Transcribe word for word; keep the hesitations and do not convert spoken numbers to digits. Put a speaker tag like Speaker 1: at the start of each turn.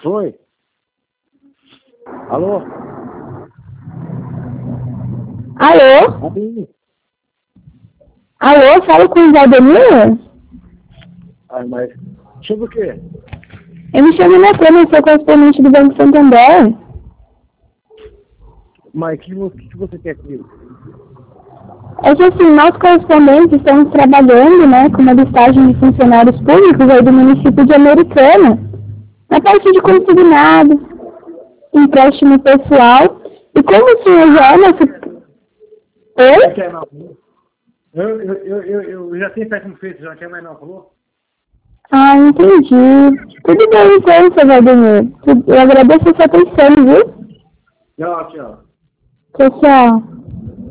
Speaker 1: Foi? Alô?
Speaker 2: Alô?
Speaker 1: Aí.
Speaker 2: Alô, fala com o Valdemir?
Speaker 1: Ai, mas... Sobre o quê?
Speaker 2: Eu me chamo Natana, sou correspondente do Banco Santander.
Speaker 1: Mas o que, vo- que você quer comigo?
Speaker 2: É que assim, nós correspondentes estamos trabalhando, né, com uma listagem de funcionários públicos aí do município de Americana, na parte de consignados, empréstimo pessoal, e como o senhor já é nosso...
Speaker 1: Não
Speaker 2: Oi?
Speaker 1: quer não? Eu, eu, eu, eu, eu já tenho péssimo feito, já não quer mais não, falou?
Speaker 2: Ah, entendi. Tudo bem então, seu Valdemir. Eu agradeço a sua atenção, viu?
Speaker 1: Tchau, tchau.
Speaker 2: Tchau, tchau.